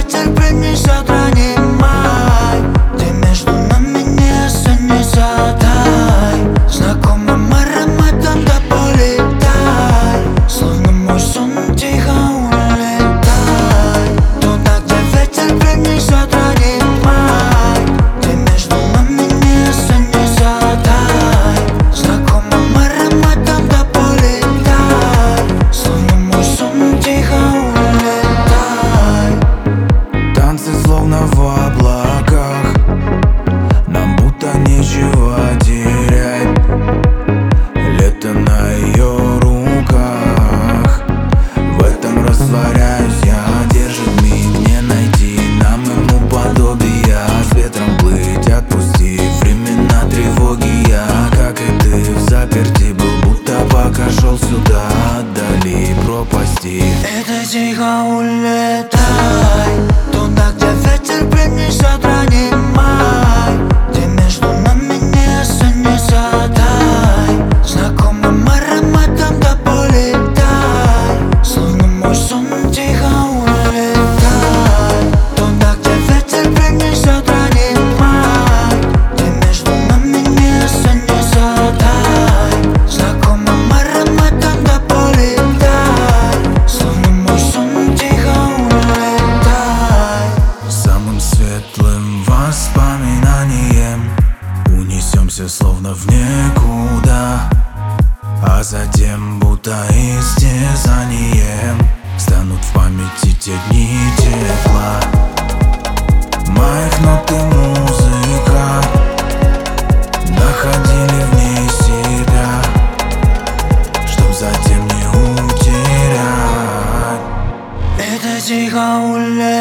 ветер принесет, реанимай. Ты между нами не задай. Знакомым ароматом да полетай. Словно мой сон тихо улетай. Туда, где ветер принесет, реанимай. Ты между нами не задай. Знакомым ароматом да полетай. Словно мой сон тихо улетай. Танцы словно в облаках, нам будто нечего терять. Лето на ее руках, в этом растворяюсь я. Держит миг не найти нам ему подобия. С ветром плыть, отпусти времена тревоги. Я, как и ты, в заперти был, будто пока шел сюда. Отдали пропасти. Это тихо улетай. Туда, где ветер принесет, реанимай. Ты между нами не задай. Знакомым ароматом да полетай. Словно мой сон тихо улетай. Туда, где ветер принесет, реанимай. Ты между нами не задай. Знакомым ароматом да полетай. Словно мой сон тихо улетай. Самым светлым воспоминанием унесемся словно в никуда, а затем будто истязанием станут в памяти те дни тепла. Маякнут и музыка, находили в ней себя, чтоб затем не утерять. Это тихо улетай.